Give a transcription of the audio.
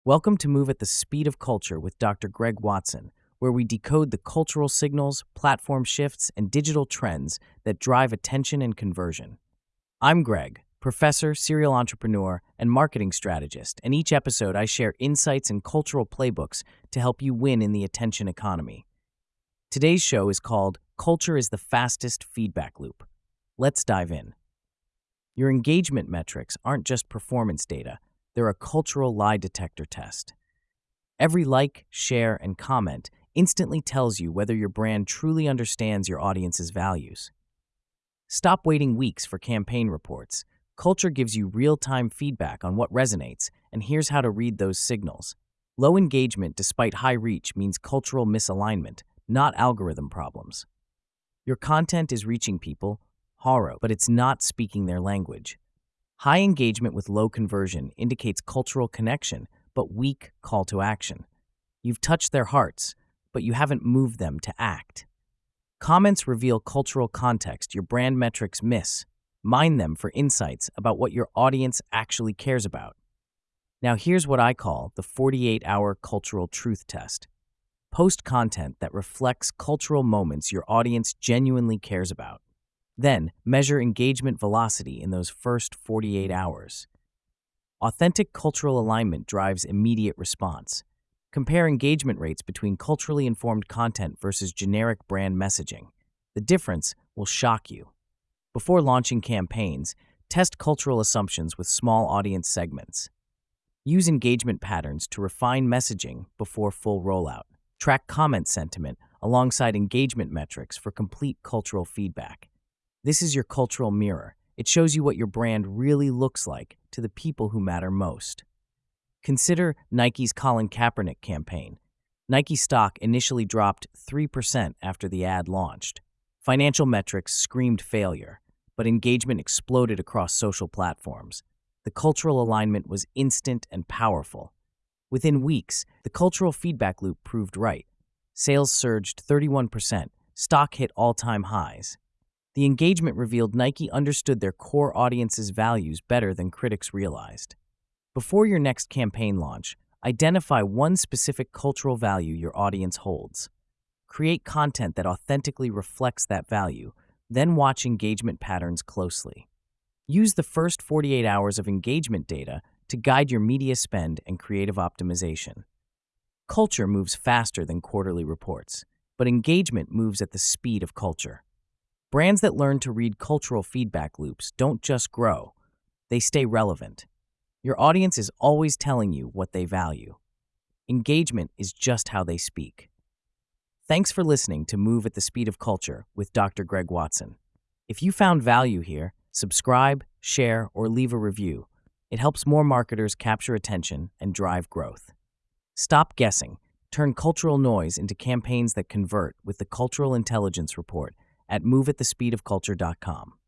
Welcome to Move at the Speed of Culture with Dr. Greg Watson, where we decode the cultural signals, platform shifts, and digital trends that drive attention and conversion. I'm Greg, professor, serial entrepreneur, and marketing strategist, and each episode I share insights and cultural playbooks to help you win in the attention economy. Today's show is called Culture is the Fastest Feedback Loop. Let's dive in. Your engagement metrics aren't just performance data. They're a cultural lie detector test. Every like, share, and comment instantly tells you whether your brand truly understands your audience's values. Stop waiting weeks for campaign reports. Culture gives you real-time feedback on what resonates, and here's how to read those signals. Low engagement despite high reach means cultural misalignment, not algorithm problems. Your content is reaching people, but it's not speaking their language. High engagement with low conversion indicates cultural connection, but weak call to action. You've touched their hearts, but you haven't moved them to act. Comments reveal cultural context your brand metrics miss. Mine them for insights about what your audience actually cares about. Now here's what I call the 48-hour cultural truth test. Post content that reflects cultural moments your audience genuinely cares about. Then, measure engagement velocity in those first 48 hours. Authentic cultural alignment drives immediate response. Compare engagement rates between culturally informed content versus generic brand messaging. The difference will shock you. Before launching campaigns, test cultural assumptions with small audience segments. Use engagement patterns to refine messaging before full rollout. Track comment sentiment alongside engagement metrics for complete cultural feedback. This is your cultural mirror. It shows you what your brand really looks like to the people who matter most. Consider Nike's Colin Kaepernick campaign. Nike stock initially dropped 3% after the ad launched. Financial metrics screamed failure, but engagement exploded across social platforms. The cultural alignment was instant and powerful. Within weeks, the cultural feedback loop proved right. Sales surged 31%, stock hit all-time highs. The engagement revealed Nike understood their core audience's values better than critics realized. Before your next campaign launch, identify one specific cultural value your audience holds. Create content that authentically reflects that value, then watch engagement patterns closely. Use the first 48 hours of engagement data to guide your media spend and creative optimization. Culture moves faster than quarterly reports, but engagement moves at the speed of culture. Brands that learn to read cultural feedback loops don't just grow, they stay relevant. Your audience is always telling you what they value. Engagement is just how they speak. Thanks for listening to Move at the Speed of Culture with Dr. Greg Watson. If you found value here, subscribe, share, or leave a review. It helps more marketers capture attention and drive growth. Stop guessing. Turn cultural noise into campaigns that convert with the Cultural Intelligence Report at moveatthespeedofculture.com.